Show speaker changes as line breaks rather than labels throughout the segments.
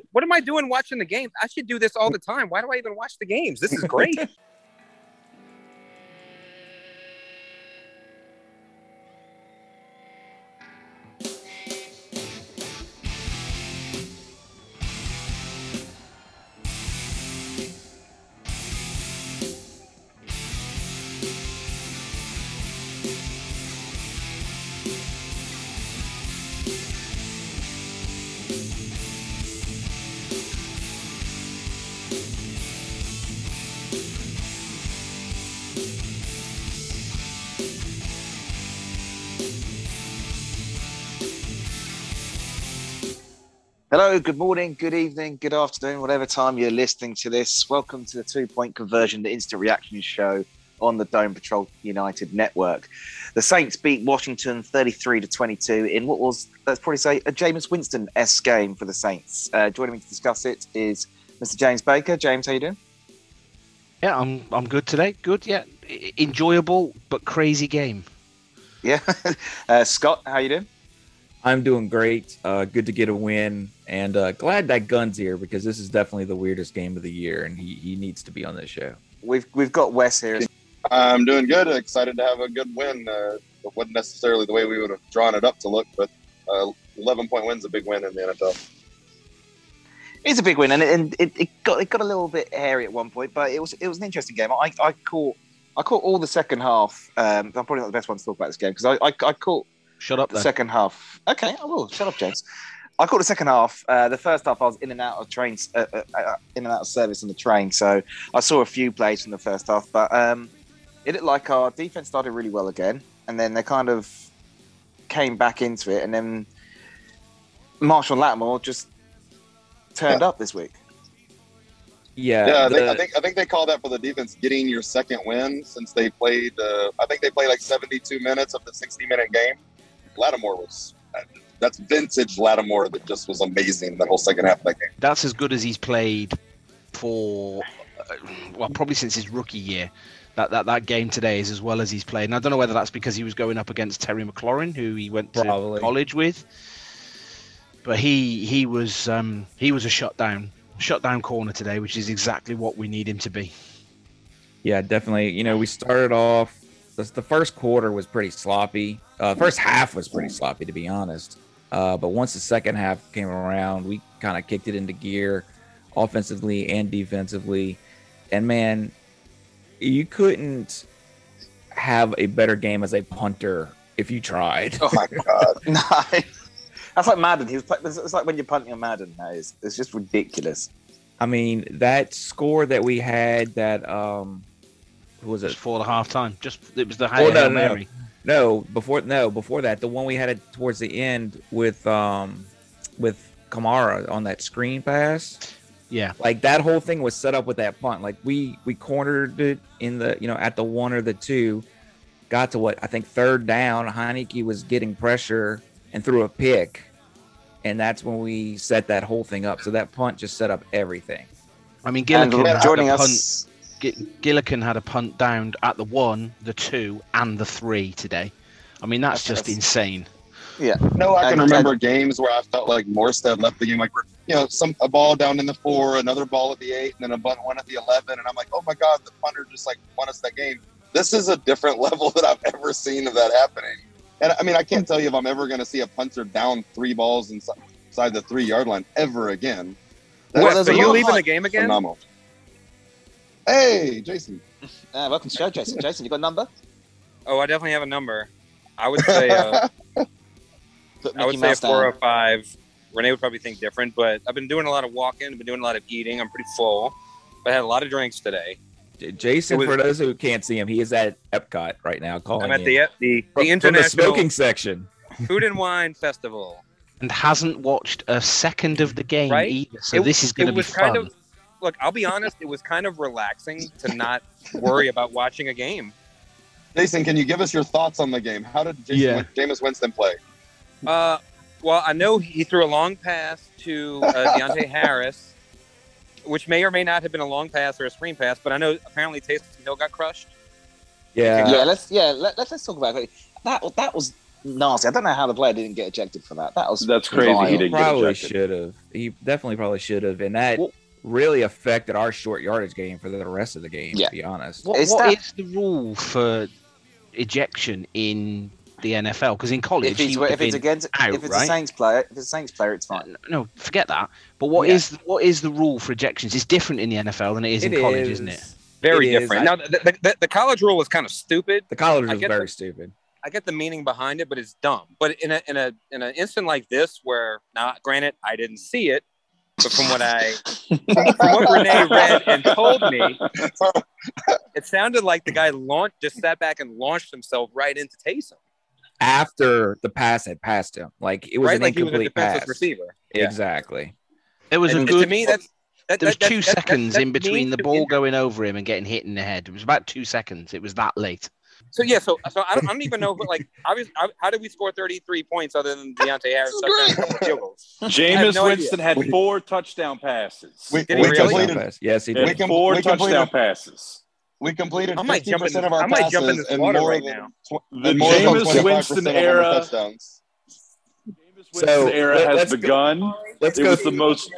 What am I doing watching the games? I should do this all the time. Why do I even watch the games? This is great.
Hello, good morning, good evening, good afternoon, whatever time you're listening to this. Welcome to the 2 Point Conversion, the instant reaction show on the Dome Patrol United network. The Saints beat Washington 33-22 in what was, let's probably say, a Jameis Winston-esque game for the Saints. Joining me to discuss it is Mr. James Baker. James, how you doing?
Yeah, I'm good today. Good, yeah. Enjoyable but crazy game.
Yeah. Scott, how you doing?
I'm doing great. Good to get a win, and glad that Gunn's here because this is definitely the weirdest game of the year, and he needs to be on this show.
We've got Wes here.
I'm doing good. Excited to have a good win. It wasn't necessarily the way we would have drawn it up to look, but 11-point win's a big win in the NFL.
It's a big win, and it got a little bit hairy at one point, but it was an interesting game. I caught all the second half. I'm probably not the best one to talk about this game because I caught.
Shut up,
the second half. Okay, I will. Shut up, James. I caught the second half. The first half, I was in and out of trains, in and out of service on the train, so I saw a few plays from the first half. But it looked like our defense started really well again, and then they kind of came back into it, and then Marshall Lattimore just turned up this week.
Yeah. I think they call that for the defense getting your second win since they played. I think they played like 72 minutes of the 60-minute game. Lattimore that's vintage Lattimore that just was amazing the whole second half of that game.
That's as good as he's played for, probably since his rookie year. That game today is as well as he's played. And I don't know whether that's because he was going up against Terry McLaurin, who he went to college with. But he was a shutdown corner today, which is exactly what we need him to be.
Yeah, definitely. We started off. The first quarter was pretty sloppy. First half was pretty sloppy, to be honest. But once the second half came around, we kind of kicked it into gear offensively and defensively. And, man, you couldn't have a better game as a punter if you tried.
Oh, my God.
No, that's like Madden. It's like when you're punting on Madden. It's just ridiculous.
I mean, that score that we had that who was it?
Before the halftime. It was the Hail Mary.
No, before that, the one we had it towards the end with Kamara on that screen pass.
Yeah.
Like that whole thing was set up with that punt. Like we cornered it in the, at the 1 or the 2, got to I think third down. Heinicke was getting pressure and threw a pick. And that's when we set that whole thing up. So that punt just set up everything.
I mean, Gillikin had a punt down at the 1, the 2, and the 3 today. I mean, that's just insane.
Yeah.
No, I can remember games where I felt like Morstead left the game like, a ball down in the 4, another ball at the 8, and then one at the 11. And I'm like, oh my God, the punter just won us that game. This is a different level that I've ever seen of that happening. And I mean, I can't tell you if I'm ever going to see a punter down 3 balls inside the 3-yard line ever again.
Are you leaving the game again?
Phenomenal. Hey, Jason.
Welcome to the show, Jason. Jason, you got a number?
Oh, I definitely have a number. I would say a 405. Renee would probably think different, but I've been doing a lot of walking. I've been doing a lot of eating. I'm pretty full. But I had a lot of drinks today.
Jason, for those who can't see him, he is at Epcot right now.
I'm at the international
from the smoking section,
Food and Wine Festival,
and hasn't watched a second of the game either. So this is going to be fun.
Look, I'll be honest. It was kind of relaxing to not worry about watching a game.
Jason, can you give us your thoughts on the game? How did Jameis Winston play?
Well, I know he threw a long pass to Deontay Harris, which may or may not have been a long pass or a screen pass, but I know apparently Taysom Hill got crushed.
Yeah.
Let's talk about it. That was nasty. I don't know how the player didn't get ejected for that.
That's crazy.
vile.
He didn't get
Probably
ejected.
should have. He definitely probably should have, and that really affected our short yardage game for the rest of the game.
Yeah.
To be honest,
What is the rule for ejection in the NFL? Because in college,
if it's a Saints player, it's fine.
No, forget that. But what is the rule for ejections? It's different in the NFL than it is in college, isn't it?
Very different. Now, the college rule is kind of stupid.
The college rule is very stupid.
I get the meaning behind it, but it's dumb. But in an instant like this, where granted, I didn't see it, but from what Renee read and told me, it sounded like the guy just sat back and launched himself right into Taysom
after the pass had passed him. Like it was an incomplete pass.
Receiver.
Yeah. Exactly.
It was
to me
there was 2 seconds in between the ball going over him and getting hit in the head. It was about 2 seconds. It was that late.
So I don't even know. How did we score 33 points other than Deontay Harris touchdown field goals?
Jameis Winston had 4 touchdown passes.
Did he really?
Yes, he
did.
did.
4 touchdown passes.
We completed
I might
50% of our
I might
passes
jump in this
and
water
more
right
than
now.
The
more than
Jameis
25%
Winston
of them were
era.
touchdowns.
Winston era has begun.
It
was the most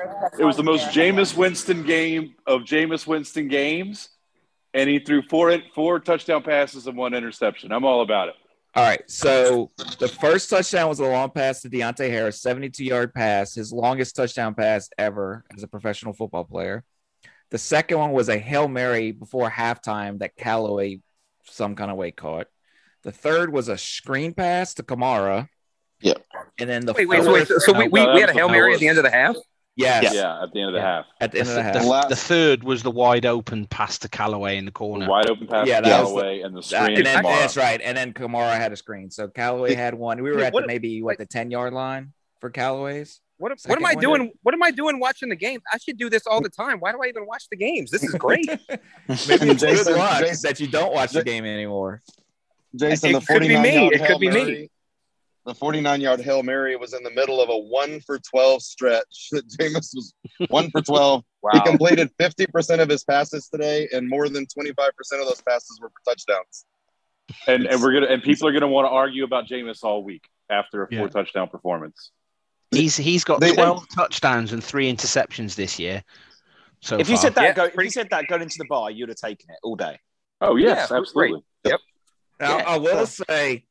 Jameis Winston game of Jameis Winston games, and he threw four touchdown passes and 1 interception. I'm all about it.
All right. So the first touchdown was a long pass to Deontay Harris, 72-yard pass, his longest touchdown pass ever as a professional football player. The second one was a Hail Mary before halftime that Callaway some kind of way caught. The third was a screen pass to Kamara.
Yeah.
And then the
wait. So we had a Hail Mary at the end of the half?
Yes.
Yeah, at the end of the half.
At the end of the half.
The third was the wide open pass to Callaway in the corner.
Wide open pass to Callaway and the screen to Kamara.
That's right. And then Kamara had a screen. So Callaway had one. We were at the 10-yard line for Callaway's.
What am I doing? What am I doing watching the game? I should do this all the time. Why do I even watch the games? This is great.
Maybe it's good luck that you don't watch the game anymore.
Jason,
it could be me. It could be me.
The 49-yard Hail Mary was in the middle of a 1 for 12 stretch. Jameis was 1 for 12. Wow. He completed 50% of his passes today, and more than 25% of those passes were for touchdowns.
And people are gonna want to argue about Jameis all week after a 4 touchdown performance.
He's got 12 touchdowns and 3 interceptions this year. So
if you said that going into the bar, you'd have taken it all day.
Oh yes, absolutely.
Yep.
Now I will say,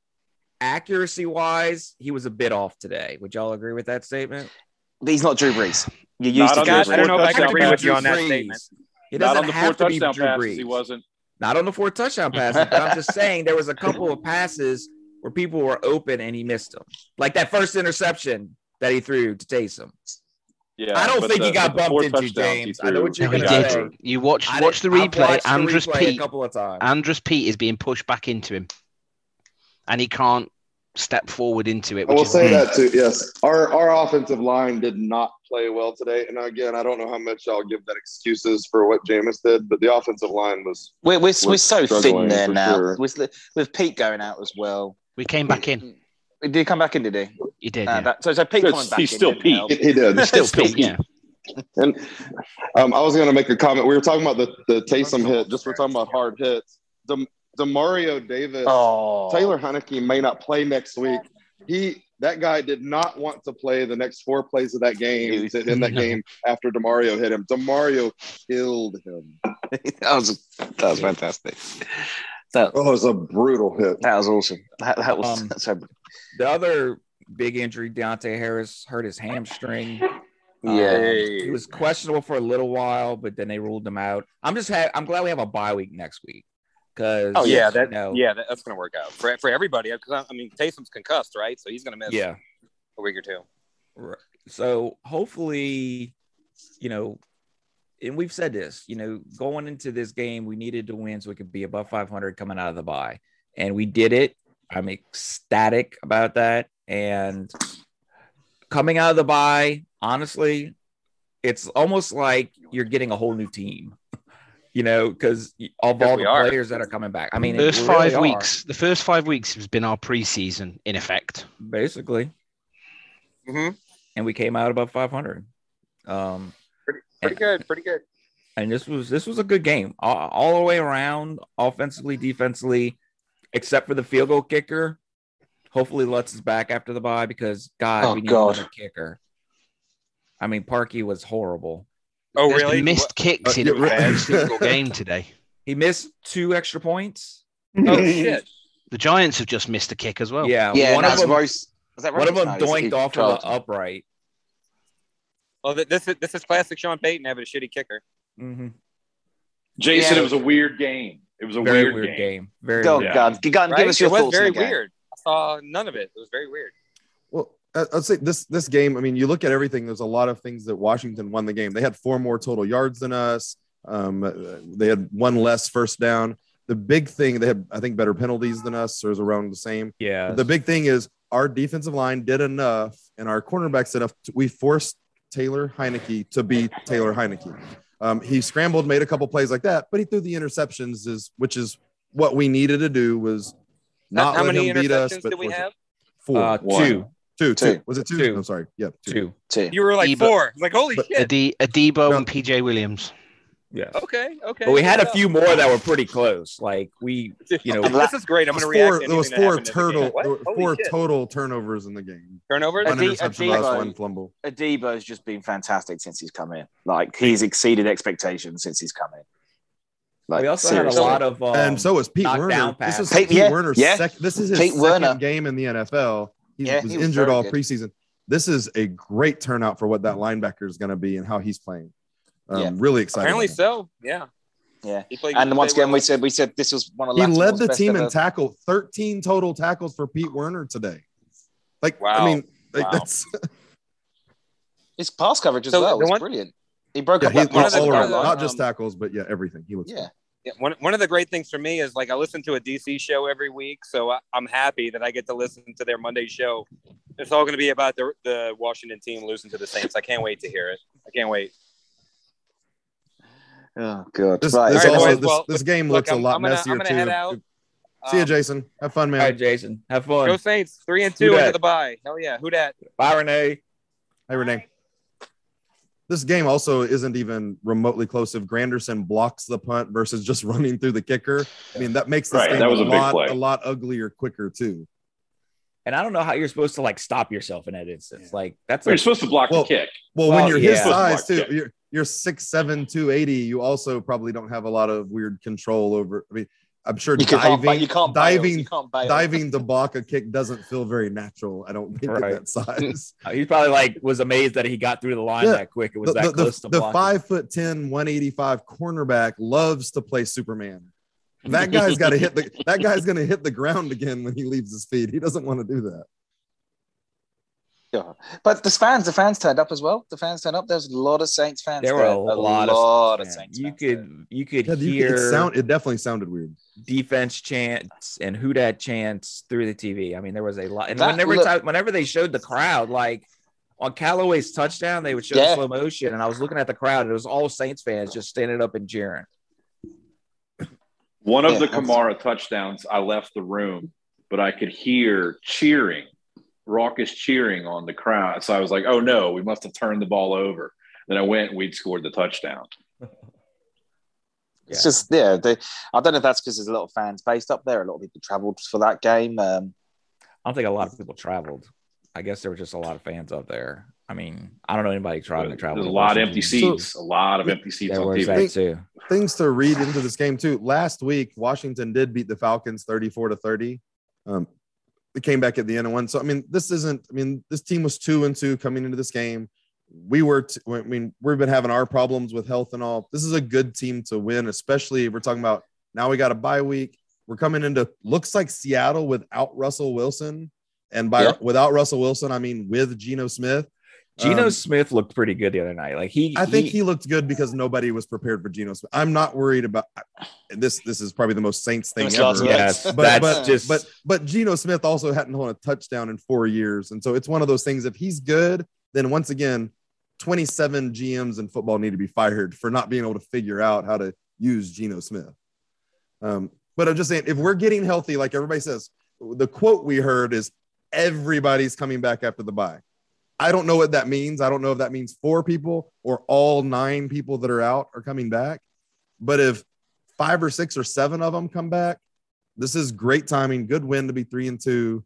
accuracy-wise, he was a bit off today. Would y'all agree with that statement?
He's not Drew Brees. You used to.
I don't know if I can agree with you on that statement.
He doesn't
have to be Drew
Brees.
He wasn't.
Not on the 4 touchdown passes, but I'm just saying there was a couple of passes where people were open and he missed them. Like that first interception that he threw to Taysom.
Yeah,
I don't think he got bumped into, James. I know what you're going to say.
You watch the replay. Andrus Peat.
A couple of times.
Andrus Peat is being pushed back into him, and he can't step forward into it.
I will say that too. Yes, our offensive line did not play well today, and again, I don't know how much I'll give that excuses for what Jameis did, but the offensive line was.
We're so thin there now. Sure. With Pete going out as well.
We came back in.
Did he come back in? Did he?
He did.
So Pete coming back.
He's still Pete.
He did.
He's still Pete. Yeah.
And I was going to make a comment. We were talking about the Taysom hit. Just we're talking about hard hits. Demario Davis, Taylor Heineke may not play next week. That guy did not want to play the next 4 plays of that game game after Demario hit him. Demario killed him.
that was fantastic.
That was a brutal hit.
That was awesome. That was so.
The other big injury, Deontay Harris hurt his hamstring. He was questionable for a little while, but then they ruled him out. I'm glad we have a bye week next week. Because
that's going to work out for everybody. Because Taysom's concussed, right? So he's going to miss a week or 2.
Right. So hopefully, and we've said this, going into this game, we needed to win so we could be above 500 coming out of the bye, and we did it. I'm ecstatic about that. And coming out of the bye, honestly, it's almost like you're getting a whole new team. Because of all the players that are coming back. I mean,
the first 5 weeks has been our preseason in effect,
basically.
Mm-hmm.
And we came out above 500.
Pretty good.
And this was a good game all the way around, offensively, defensively, except for the field goal kicker. Hopefully Lutz is back after the bye because God, we need another kicker. I mean, Parkey was horrible.
Oh,
There's
really?
been missed kicks in every single game today.
He missed 2 extra points.
Oh shit!
The Giants have just missed a kick as well.
Yeah.
One of them,
Was that
one of them doinked off of the upright.
Well, this is classic Sean Payton having a shitty kicker.
Mm-hmm.
Jason, it was a weird game. It was a
very
weird game.
Very
God,
weird.
God, give us your thoughts.
It was very weird. I saw none of it. It was very weird.
Well, I'd say this game, I mean, you look at everything, there's a lot of things that Washington won the game. They had 4 more total yards than us. They had 1 less first down. The big thing, they had, I think, better penalties than us, so it was around the same.
Yeah.
But the big thing is our defensive line did enough and our cornerbacks did enough. We forced Taylor Heineke to be Taylor Heineke. He scrambled, made a couple plays like that, but he threw the interceptions, which is what we needed to do, was not
how
let
many
him beat us.
interceptions
But
did we have?
4.
2.
Was it 2?
Two.
I'm sorry. Yep.
2.
You were like 4. Like, holy shit.
Adebo and PJ Williams.
Yes.
Okay.
But we had a few more that were pretty close. Like this
is great. I'm going to react.
There was 4 total turnovers in the game.
Turnovers.
One interception last, 1 fumble.
Adebo has just been fantastic since he's come in. Like he's exceeded expectations since he's come in.
Like, we also had a lot of
and so is Pete Werner. This is Pete Werner's this is his second game in the NFL. He was injured all preseason. This is a great turnout for what that linebacker is going to be and how he's playing. Really excited.
Apparently so. Yeah.
And once again, we said this was one of
he led the team in tackle, 13 total tackles for Pete Werner today. Like, wow. I mean, that's
his pass coverage as well. It's brilliant. He broke up
not just tackles, but everything. He looks.
Yeah, one of the great things for me is like I listen to a DC show every week, so I'm happy that I get to listen to their Monday show. It's all going to be about the Washington team losing to the Saints. I can't wait to hear it. I can't wait.
Oh, good.
This game looks a lot messier too.
Head out.
See you, Jason. Have fun, man.
All right, Jason. Have fun.
Go Saints. 3-2 into the bye. Hell yeah. Who dat?
Bye, Renee.
Hey, Renee. This game also isn't even remotely close. If Granderson blocks the punt versus just running through the kicker, I mean, that makes this game a lot uglier quicker too.
And I don't know how you're supposed to like stop yourself in that instance. Like
you're supposed to block the kick.
Well, when you're his size too, you're 6'7", 280. You also probably don't have a lot of weird control over. I mean, I'm sure diving to block a kick doesn't feel very natural. I don't think at that size.
He probably was amazed that he got through the line that quick. It was that close to blocking. The 5'10", 185 cornerback loves to play Superman. That guy's got to hit that guy's going to hit the ground again when he leaves his feet. He doesn't want to do that.
Yeah, but the fans turned up as well. The fans turned up. There's a lot of Saints fans.
There were a lot of Saints. You could hear.
It definitely sounded weird.
Defense chants and who dat chants through the TV. I mean, there was a lot. And whenever they showed the crowd, like on Callaway's touchdown, they would show slow motion, and I was looking at the crowd, and it was all Saints fans just standing up and cheering.
One of the Kamara touchdowns, I left the room, but I could hear raucous cheering on the crowd. So I was like, oh no, we must have turned the ball over. Then I went and we'd scored the touchdown.
It's just, I don't know if that's because there's a lot of fans based up there. A lot of people traveled for that game.
I don't think a lot of people traveled. I guess there were just a lot of fans up there. I mean, I don't know anybody trying to travel.
There's a lot of empty seats. A lot of empty seats on TV.
Things to read into this game too. Last week, Washington did beat the Falcons 34-30. They came back at the end and won. So I mean, this team was 2-2 coming into this game. We've been having our problems with health and all. This is a good team to win, especially if we're talking about now we got a bye week. We're coming into looks like Seattle without Russell Wilson. And without Russell Wilson, I mean with Geno Smith.
Geno Smith looked pretty good the other night. I think he
looked good because nobody was prepared for Geno Smith. I'm not worried about this. This is probably the most Saints thing ever.
Yes,
but Geno Smith also hadn't won a touchdown in 4 years, and so it's one of those things. If he's good, then once again, 27 GMs in football need to be fired for not being able to figure out how to use Geno Smith. But I'm just saying, if we're getting healthy, like everybody says, the quote we heard is everybody's coming back after the bye. I don't know what that means. I don't know if that means 4 people or all 9 people that are out are coming back. But if 5 or 6 or 7 of them come back, this is great timing. Good win to be 3-2.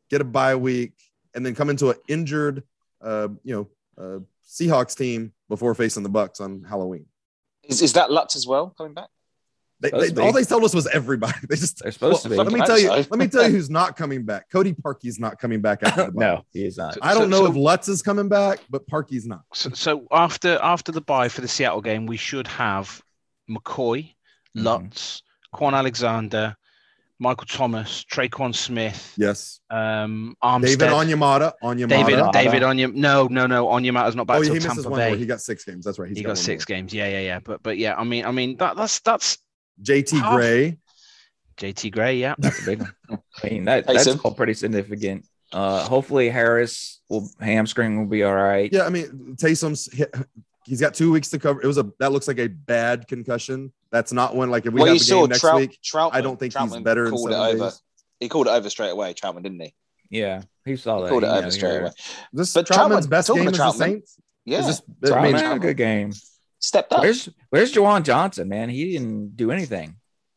get a bye week, and then come into an injured, Seahawks team before facing the Bucs on Halloween.
Is that Lutz as well coming back?
All they told us was everybody. They're
supposed to be.
Let me tell you. Let me tell you who's not coming back. Cody Parkey's not coming back after the bye.
No, he is not.
I don't know if Lutz is coming back, but Parkey's not.
So after the bye for the Seattle game, we should have McCoy, Lutz, Quan Alexander, Michael Thomas, Traquan Smith.
Yes.
Armstead.
David Onyemata.
David Onyemata. No. Onyemata's not back till
he
Tampa
misses
Bay.
one more. He got 6 games. That's right.
He got 6 games. Yeah. But yeah, I mean that's
JT Gray.
JT Gray, yeah.
That's a big one. I mean, that's all pretty significant. Hopefully Harris hamstring will be all right.
Yeah, I mean, Taysom's he's got 2 weeks to cover. That looks like a bad concussion. That's not one like if we have the game next week. I don't think he's better in 7 days.
He called it over straight away, Troutman, didn't he?
Yeah, he saw that.
He called it over straight away.
But Troutman's best game is the Saints.
Yeah,
Troutman had a good game.
Stepped up.
Where's Juwan Johnson, man? He didn't do anything.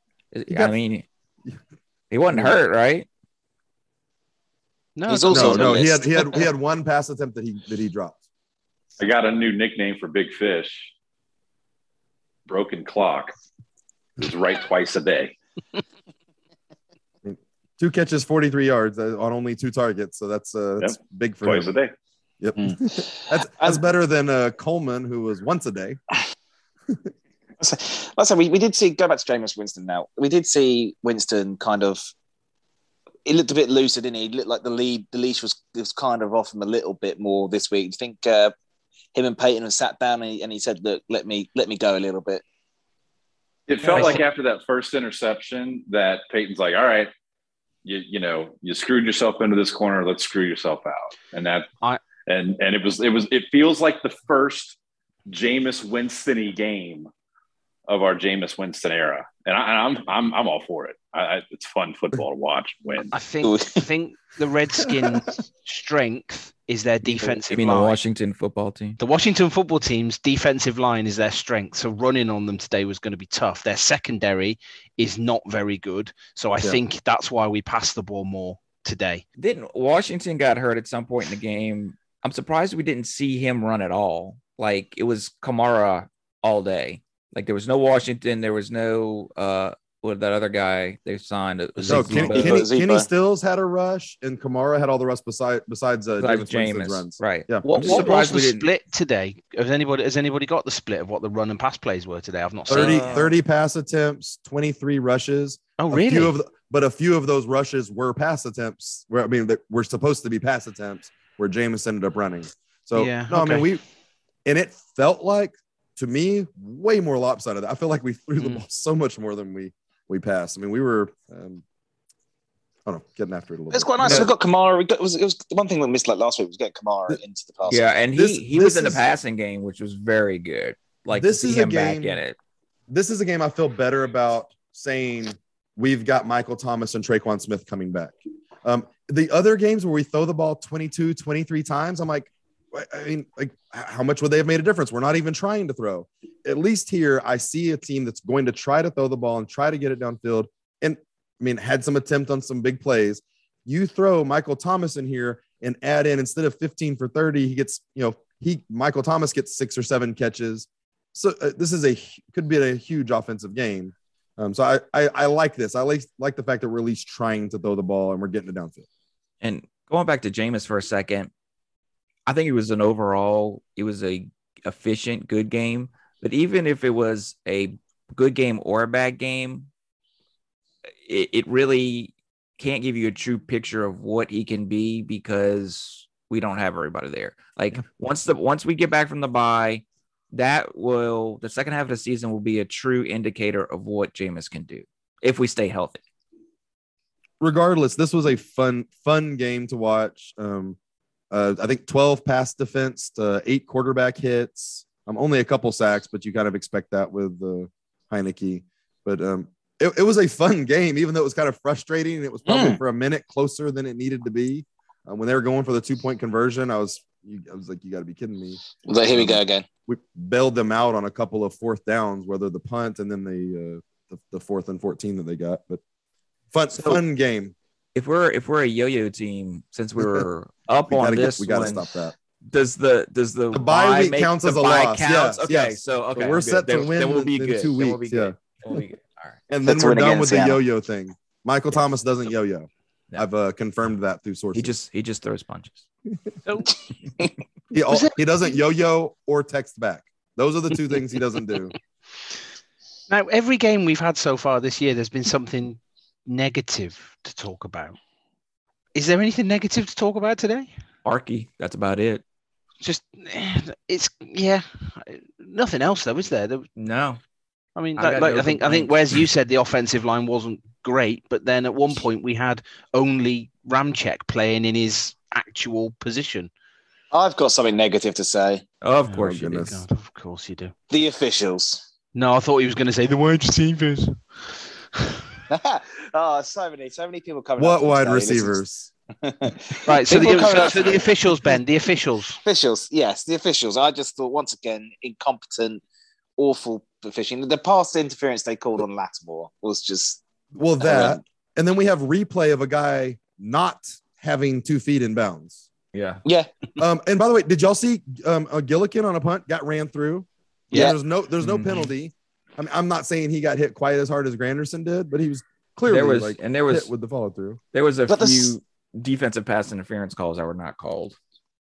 He wasn't hurt, right?
No,
he's also
no. He had one pass attempt that he dropped.
I got a new nickname for Big Fish. Broken clock. It was right twice a day.
2 catches, 43 yards on only 2 targets. So that's big for
twice
him.
a day.
Yep. That's better than Coleman, who was once a day.
So we did see, go back to Jameis Winston now. We did see Winston kind of, he looked a bit looser, didn't he? He looked like the leash was kind of off him a little bit more this week. Do you think him and Peyton have sat down and he said, look, let me go a little bit?
It felt like after that first interception that Peyton's like, all right, you screwed yourself into this corner. Let's screw yourself out. And it feels like the first Jameis Winston-y game of our Jameis Winston era, and I'm all for it. It's fun football to watch. Win.
I think the Redskins' strength is their defensive line.
The Washington football team?
The Washington football team's defensive line is their strength. So running on them today was going to be tough. Their secondary is not very good. So I think that's why we passed the ball more today.
Didn't Washington got hurt at some point in the game? I'm surprised we didn't see him run at all. Like it was Kamara all day. Like there was no Washington. There was no that other guy they signed.
Kenny Stills had a rush, and Kamara had all the rest besides Jameis runs.
Right.
Yeah. What was the split today? Has anybody got the split of what the run and pass plays were today? I've not seen
30 pass attempts, 23 rushes.
Oh, really?
But a few of those rushes were pass attempts. We're supposed to be pass attempts where Jameis ended up running. So I mean it felt like, to me, way more lopsided. I feel like we threw the ball so much more than we passed. I mean, we were, getting after it a little bit.
It's quite nice. We got Kamara. It was the one thing we missed like last week was getting Kamara into the passing.
Yeah, and he was in the passing game, which was very good. Like this is him back in it.
This is a game I feel better about saying we've got Michael Thomas and Traquan Smith coming back. The other games where we throw the ball 22, 23 times, I'm like, I mean, like, how much would they have made a difference? We're not even trying to throw. At least here, I see a team that's going to try to throw the ball and try to get it downfield. And I mean, had some attempt on some big plays. You throw Michael Thomas in here and add in, instead of 15 for 30, he gets, Michael Thomas gets 6 or 7 catches. So this could be a huge offensive game. So I like this. I like the fact that we're at least trying to throw the ball and we're getting it downfield.
And going back to Jameis for a second, I think it was a efficient, good game. But even if it was a good game or a bad game, it really can't give you a true picture of what he can be because we don't have everybody there. Like once we get back from the bye, the second half of the season will be a true indicator of what Jameis can do if we stay healthy.
Regardless, this was a fun game to watch. I think 12 pass defense, 8 quarterback hits. Only a couple sacks, but you kind of expect that with Heineke. But it was a fun game, even though it was kind of frustrating. It was probably for a minute closer than it needed to be. When they were going for the 2-point conversion, I was like, you got to be kidding me.
Like, here we go again.
We bailed them out on a couple of 4th downs, whether the punt and then the 4th and 14 that they got. But fun game.
if we're a yo-yo team, since we were up
we
on
gotta
this,
we gotta
one,
stop that.
Does the
bye week
make
counts
the
as a
bye
loss?
Counts?
Yes,
Okay,
yes.
so okay,
we're
I'm
set
good.
to win
Then we'll be
in
good.
2
Then
weeks.
we'll be good.
Yeah.
We'll be good. All right.
And
Set
then
to
we're
win
done
against
with the
Seattle.
yo-yo thing. Michael Thomas doesn't yo-yo.
No.
I've confirmed that through sources.
He just throws punches.
He doesn't yo-yo or text back. Those are the two things he doesn't do.
Now, every game we've had so far this year, there's been something negative to talk about. Is there anything negative to talk about today?
Arky, that's about it.
Just, it's nothing else though, is there?
No.
I mean,
I got no
I think
complaints.
Wes, you said the offensive line wasn't great, but then at one point we had only Ramczyk playing in his actual position.
I've got something negative to say.
Of course you do.
goodness.
God, of course you do.
The officials.
No, I thought he was going to say the wide receivers.
So many people coming.
What
up to me
wide
today.
receivers?
Right, so
People coming up
the
to me.
officials, Ben, the officials.
Officials, yes, the officials. I just thought once again, incompetent, awful officiating. The pass interference they called on Lattimore was just
Well, that, and then we have replay of a guy not having 2 feet in bounds.
Yeah.
yeah.
And by the way, did y'all see a Gillikin on a punt got ran through?
Yeah.
There's no
Mhm.
penalty. I mean, I'm not saying he got hit quite as hard as Granderson did, but he was clearly
There was
hit with the follow through.
there was a
But
few defensive pass interference calls that were not called.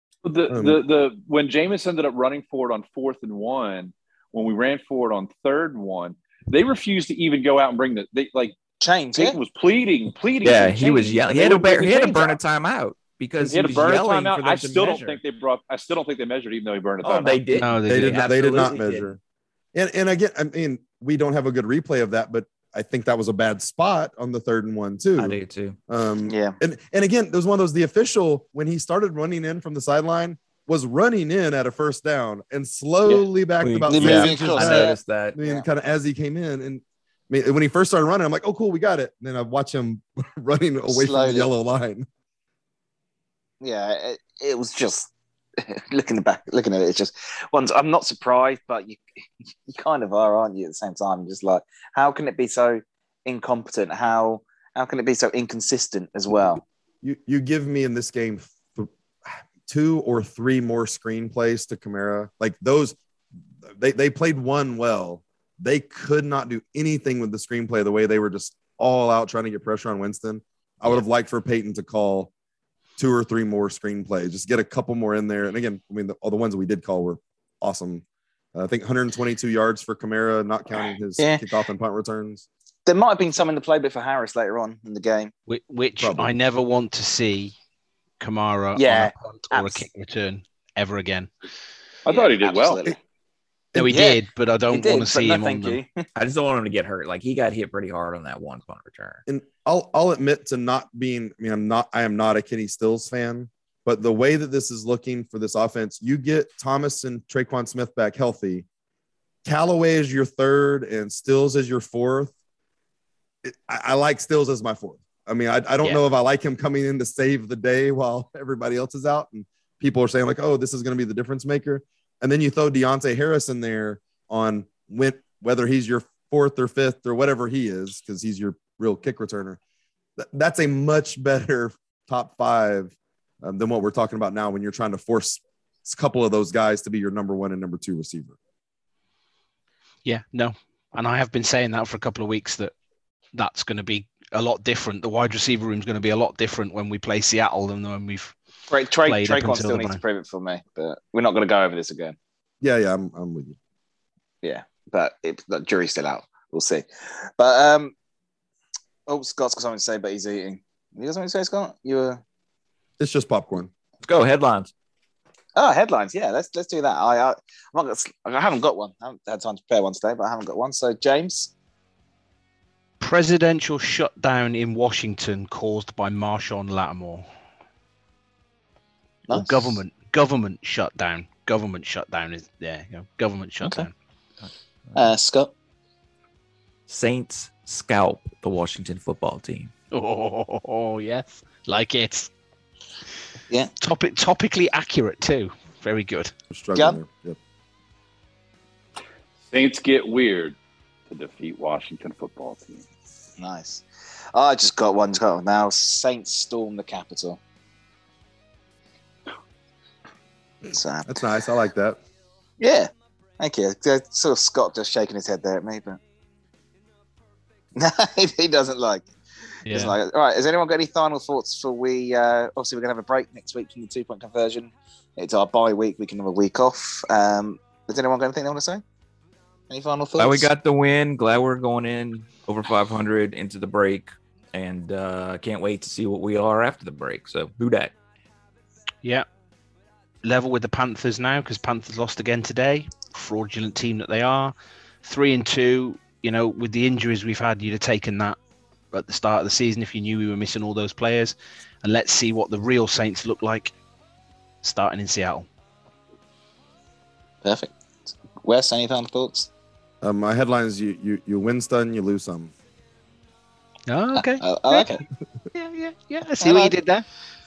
The when Jameis ended up running for it on 4th and 1, when we ran for it on 3rd and 1, they refused to even go out and bring
Chains.
Peyton was pleading.
Yeah,
for
he was
change.
yelling. He
They
had to
wouldn't bring the
burn a
chains out.
timeout because
He had to
was
burn a
yelling
timeout.
for them
I
to
still don't
measure.
think they measured, even though he burned a
Oh,
timeout.
they did.
No,
They did not
Absolutely
measure. And again, I mean, we don't have a good replay of that, but I think that was a bad spot on the 3rd and 1 too.
I do too.
Yeah.
And again, there was one of those, the official, when he started running in from the sideline, was running in at a 1st down and slowly backed about
Yeah,
6
moving
inches
across,
I
back.
noticed that.
I mean, kind of as he came in. And I mean, when he first started running, I'm like, oh, cool, we got it. And then I watch him running away from
Slowly.
the yellow line.
Yeah, it was just looking at it. It's just ones. I'm not surprised, but you kind of are, aren't you? At the same time, just like, how can it be so incompetent? How can it be so inconsistent as well?
You give me in this game 2 or 3 more screenplays to Kamara. Like those, they played one well. They could not do anything with the screenplay the way they were just all out trying to get pressure on Winston. I would have liked for Peyton to call 2 or 3 more screenplays, just get a couple more in there. And again, I mean, all the ones that we did call were awesome. I think 122 yards for Kamara, not counting his kickoff and punt returns.
There might have been some in the playbook for Harris later on in the game.
Which
Probably.
I never want to see Kamara on a punt or a kick return ever again.
I thought he did well.
absolutely.
No, he
Yeah,
did, but I don't want to see him on them.
I just don't want him to get hurt. Like he got hit pretty hard on that one punt return.
And I'll admit to not being, I am not a Kenny Stills fan, but the way that this is looking for this offense, you get Thomas and Traquan Smith back healthy. Callaway is your 3rd and Stills is your 4th. I like Stills as my 4th. I mean, I don't know if I like him coming in to save the day while everybody else is out. And people are saying like, oh, this is going to be the difference maker. And then you throw Deontay Harris in there on whether he's your 4th or 5th or whatever he is, because he's your real kick returner. That's a much better top 5 than what we're talking about now when you're trying to force a couple of those guys to be your number 1 and number 2 receiver.
Yeah, no. And I have been saying that for a couple of weeks that's going to be a lot different. The wide receiver room is going to be a lot different when we play Seattle than when we've played up
Traquan
until
still needs to prove it for me, but we're not going to go over this again.
Yeah, I'm with you.
Yeah, but the jury's still out. We'll see. But Scott's got something to say, but he's eating. You got something to say, Scott?
It's just popcorn.
Let's go headlines.
Oh, headlines. Yeah, let's do that. I haven't got one. I haven't had time to prepare one today, but I haven't got one. So, James.
Presidential shutdown in Washington caused by Marshawn Lattimore.
Nice.
Or government shutdown. Government shutdown is there. Government shutdown.
Scott.
Saints scalp the Washington football team.
Oh yes, like it.
Yeah.
Topically accurate too. Very good.
Struggling there. Yep.
Saints get weird to defeat Washington football team.
Nice. I just got one now. Saints storm the Capitol. So,
That's nice. I like that.
yeah. Thank you. Sort of Scott just shaking his head there at me, but no, he doesn't like.
Yeah.
Doesn't like it. All right. Has anyone got any final thoughts for we? Obviously, we're gonna have a break next week from the 2-point conversion. It's our bye week. We can have a week off. Has anyone got anything they want to say? Any final thoughts?
Glad we got the win. Glad we're going in over 500 into the break, and can't wait to see what we are after the break. So, who dat?
Yeah. Level with the Panthers now because Panthers lost again today. Fraudulent team that they are. 3-2. You know, with the injuries we've had, you'd have taken that at the start of the season if you knew we were missing all those players. And let's see what the real Saints look like starting in Seattle.
Perfect. Wes, any final thoughts?
My headline is you win some, you lose some.
Oh, okay.
I like it.
Yeah. I see what you did there.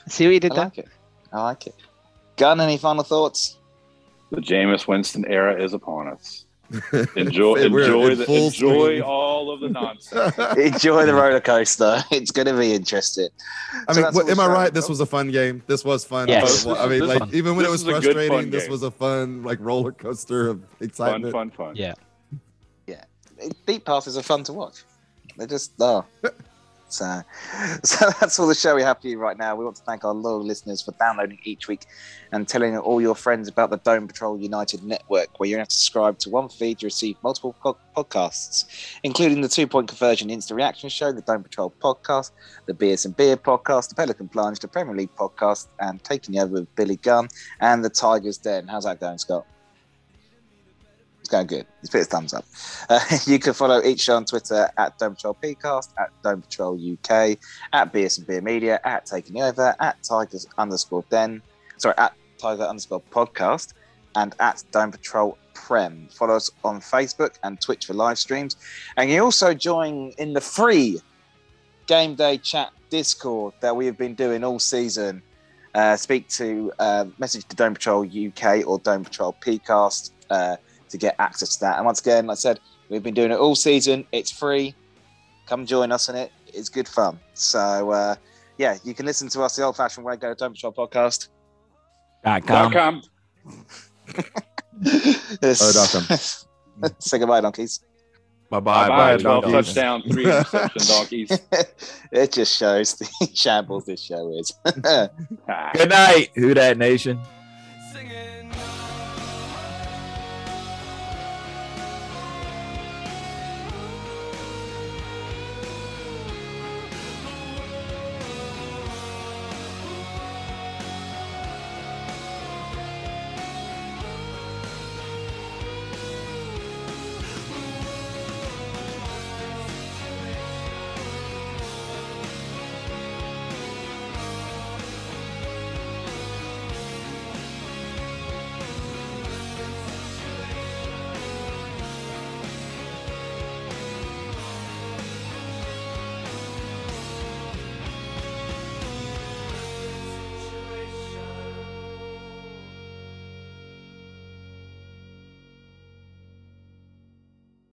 I like it. Gunn, any final thoughts?
The Jameis Winston era is upon us. Enjoy all of the nonsense.
Enjoy the roller coaster. It's going to be interesting.
I mean, am I right? This was a fun game. This was fun.
Yes.
I mean, like even when it was frustrating, this
game.
was a fun like roller coaster of excitement.
Fun.
Yeah.
Deep passes are fun to watch. They just are. So that's all the show we have for you right now. We want to thank our loyal listeners for downloading each week and telling all your friends about the Dome Patrol United network, where you have to subscribe to one feed to receive multiple podcasts, including the 2-point conversion instant reaction show, the Dome Patrol podcast, the Beers and Beer podcast, the Pelican Plunge, the Premier League podcast, and Taking You Over with Billy Gunn and the Tiger's Den. How's that going, Scott? It's going good. He's put his thumbs up. You can follow each show on Twitter at Dome Patrol PCast, at Dome Patrol UK, at Beers and Beer Media, at Taking You Over, at Tigers_Den, at Tiger_podcast, and at Dome Patrol Prem. Follow us on Facebook and Twitch for live streams. And you also join in the free Game Day Chat Discord that we have been doing all season. Message to Dome Patrol UK or Dome Patrol PCast to get access to that. And once again, like I said, we've been doing it all season. It's free. Come join us in it. It's good fun. So, you can listen to us the old-fashioned way. Go to Dome Patrol Podcast.
.com.
Say goodbye, donkeys.
Bye.
12 touchdown, 3 interception, donkeys.
It just shows the shambles this show is.
Good night, Who Dat Nation.